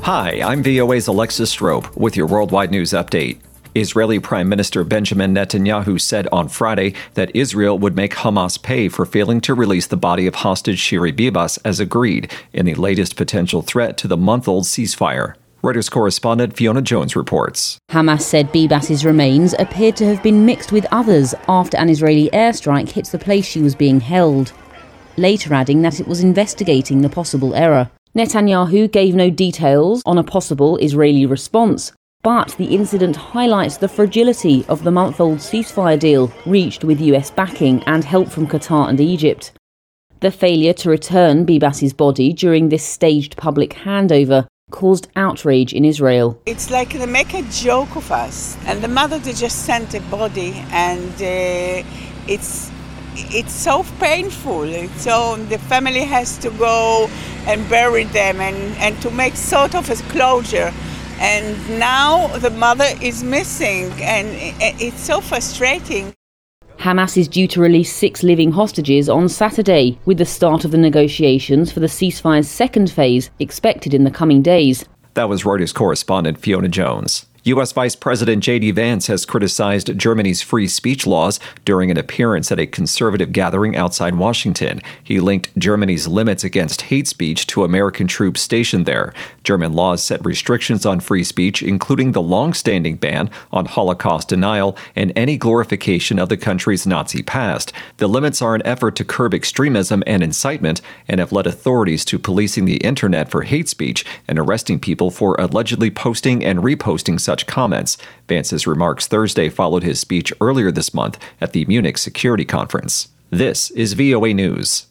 Hi, I'm VOA's Alexis Strope with your worldwide news update. Israeli Prime Minister Benjamin Netanyahu said on Friday that Israel would make Hamas pay for failing to release the body of hostage Shiri Bibas as agreed in the latest potential threat to the month-old ceasefire. Reuters correspondent Fiona Jones reports. Hamas said Bibas's remains appeared to have been mixed with others after an Israeli airstrike hit the place she was being held, later adding that it was investigating the possible error. Netanyahu gave no details on a possible Israeli response, but the incident highlights the fragility of the month-old ceasefire deal reached with US backing and help from Qatar and Egypt. The failure to return Bibas's body during this staged public handover caused outrage in Israel. It's like they make a joke of us, and the mother they just sent a body, and it's so painful. So the family has to go and bury them and to make sort of a closure. And now the mother is missing, and it's so frustrating. Hamas is due to release 6 living hostages on Saturday, with the start of the negotiations for the ceasefire's second phase expected in the coming days. That was Reuters correspondent Fiona Jones. U.S. Vice President J.D. Vance has criticized Germany's free speech laws during an appearance at a conservative gathering outside Washington. He linked Germany's limits against hate speech to American troops stationed there. German laws set restrictions on free speech, including the long-standing ban on Holocaust denial and any glorification of the country's Nazi past. The limits are an effort to curb extremism and incitement and have led authorities to policing the internet for hate speech and arresting people for allegedly posting and reposting such comments. Vance's remarks Thursday followed his speech earlier this month at the Munich Security Conference. This is VOA News.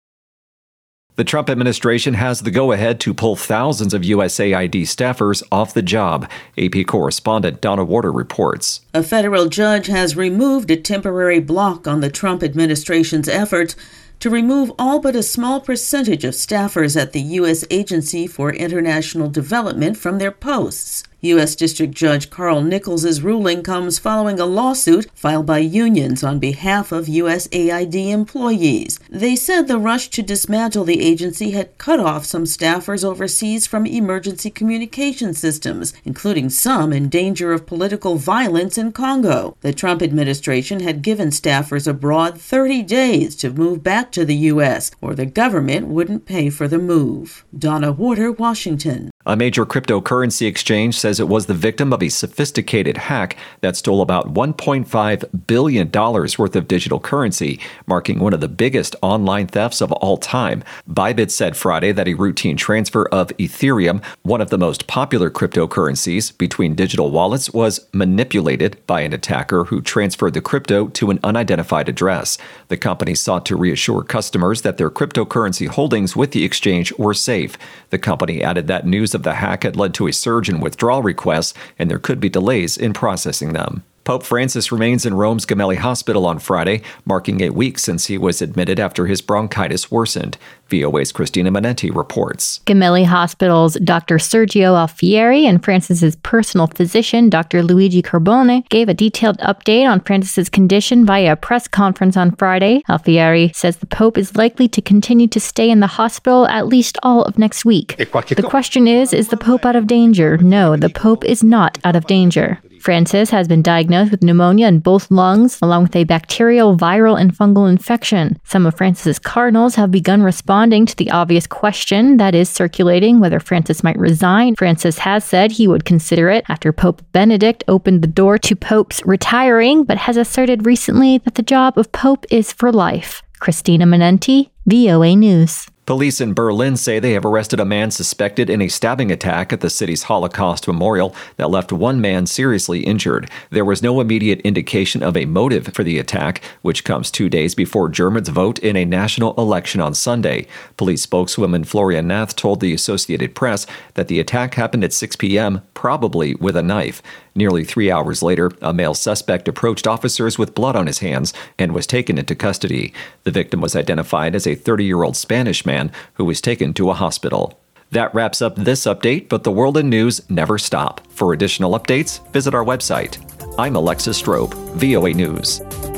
The Trump administration has the go-ahead to pull thousands of USAID staffers off the job. AP correspondent Donna Warder reports. A federal judge has removed a temporary block on the Trump administration's efforts to remove all but a small percentage of staffers at the U.S. Agency for International Development from their posts. U.S. District Judge Carl Nichols' ruling comes following a lawsuit filed by unions on behalf of USAID employees. They said the rush to dismantle the agency had cut off some staffers overseas from emergency communication systems, including some in danger of political violence in Congo. The Trump administration had given staffers abroad 30 days to move back to the U.S., or the government wouldn't pay for the move. Donna Warder, Washington. A major cryptocurrency exchange says it was the victim of a sophisticated hack that stole about $1.5 billion worth of digital currency, marking one of the biggest online thefts of all time. Bybit said Friday that a routine transfer of Ethereum, one of the most popular cryptocurrencies, between digital wallets was manipulated by an attacker who transferred the crypto to an unidentified address. The company sought to reassure customers that their cryptocurrency holdings with the exchange were safe. The company added that news of the hack had led to a surge in withdrawal requests, and there could be delays in processing them. Pope Francis remains in Rome's Gemelli Hospital on Friday, marking a week since he was admitted after his bronchitis worsened. VOA's Christina Manenti reports. Gemelli Hospital's Dr. Sergio Alfieri and Francis's personal physician, Dr. Luigi Carbone, gave a detailed update on Francis's condition via a press conference on Friday. Alfieri says the Pope is likely to continue to stay in the hospital at least all of next week. The question is the Pope out of danger? No, the Pope is not out of danger. Francis has been diagnosed with pneumonia in both lungs, along with a bacterial, viral, and fungal infection. Some of Francis's cardinals have begun responding to the obvious question that is circulating whether Francis might resign. Francis has said he would consider it after Pope Benedict opened the door to popes retiring, but has asserted recently that the job of Pope is for life. Christina Manenti, VOA News. Police in Berlin say they have arrested a man suspected in a stabbing attack at the city's Holocaust memorial that left one man seriously injured. There was no immediate indication of a motive for the attack, which comes 2 days before Germans vote in a national election on Sunday. Police spokeswoman Florian Nath told the Associated Press that the attack happened at 6 p.m., probably with a knife. Nearly 3 hours later, a male suspect approached officers with blood on his hands and was taken into custody. The victim was identified as a 30-year-old Spanish man who was taken to a hospital. That wraps up this update, but the world and news never stop. For additional updates, visit our website. I'm Alexis Strope, VOA News.